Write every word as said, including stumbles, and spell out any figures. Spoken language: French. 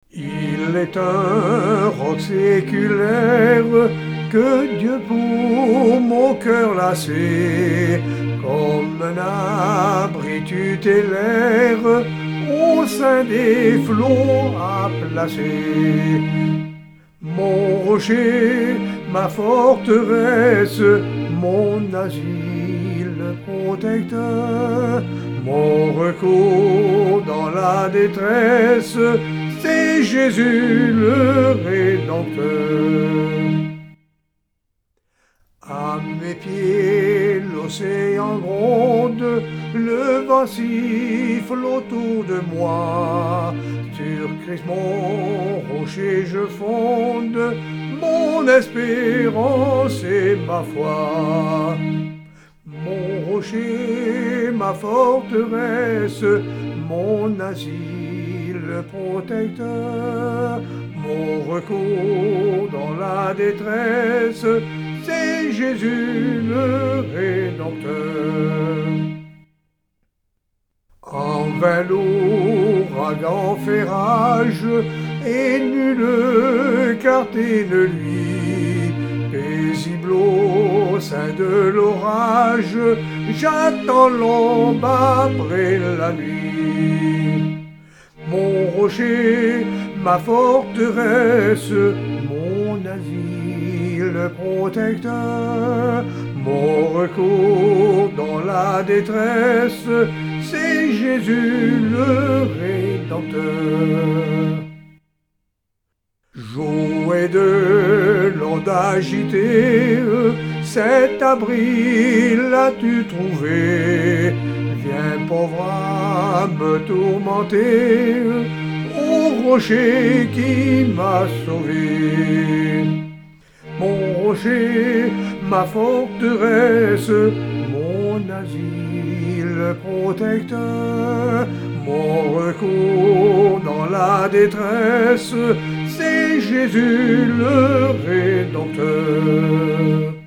Il est un roc séculaire que Dieu pour mon cœur lassé, comme un abri tutélaire au sein des flots à placer. Mon rocher, ma forteresse, mon asile protecteur, mon recours dans la détresse, c'est Jésus le Rédempteur. À mes pieds, l'océan gronde, le vent siffle autour de moi. Sur Christ mon rocher je fonde, mon espérance et ma foi. Mon rocher, ma forteresse, mon asile protecteur, mon recours dans la détresse, c'est Jésus le Rédempteur. En vain l'ouragan fait rage, et nul quartier ne lui. Paisible au sein de l'orage, j'attends l'ombre après la nuit. Mon rocher, ma forteresse, mon asile protecteur, mon recours dans la détresse, c'est Jésus le Rédempteur. Jouet de l'onde agitée, cet abri l'as-tu trouvé? Viens pauvre âme tourmentée, au rocher qui m'a sauvé. Mon rocher, ma forteresse, mon asile protecteur, mon recours dans la détresse, c'est Jésus le Rédempteur.